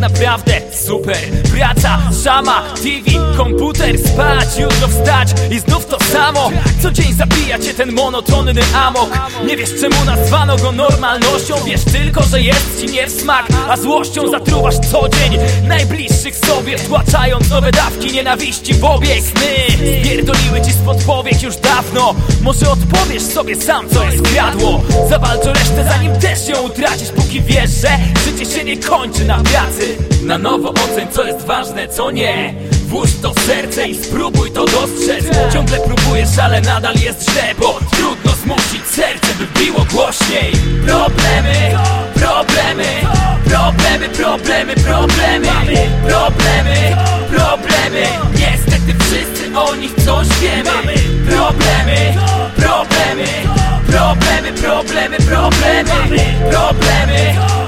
naprawdę super. Praca, szama, TV, komputer, spać, jutro wstać i znów to samo. Co dzień zabija cię ten monotonny amok. Nie wiesz czemu nazwano go normalnością. Wiesz tylko, że jest ci nie w smak, a złością zatruwasz co dzień najbliższych sobie, wtłaczając nowe dawki nienawiści w obieg. Sny spierdoliły ci spod powiek już dawno. Może odpowiesz sobie sam, co jest kradło. Zawalcz o resztę, zanim też ją utracisz. Póki wiesz, że życie się nie kończy na pracy. Na nowo oceń, co jest ważne, co nie. Włóż to w serce i spróbuj to dostrzec. Ciągle próbujesz, ale nadal jest źle, bo trudno zmusić serce, by biło głośniej. Problemy, problemy, problemy, problemy, problemy, problemy, problemy. Niestety wszyscy o nich coś wiemy. Problemy, problemy, problemy, problemy, problemy, problemy.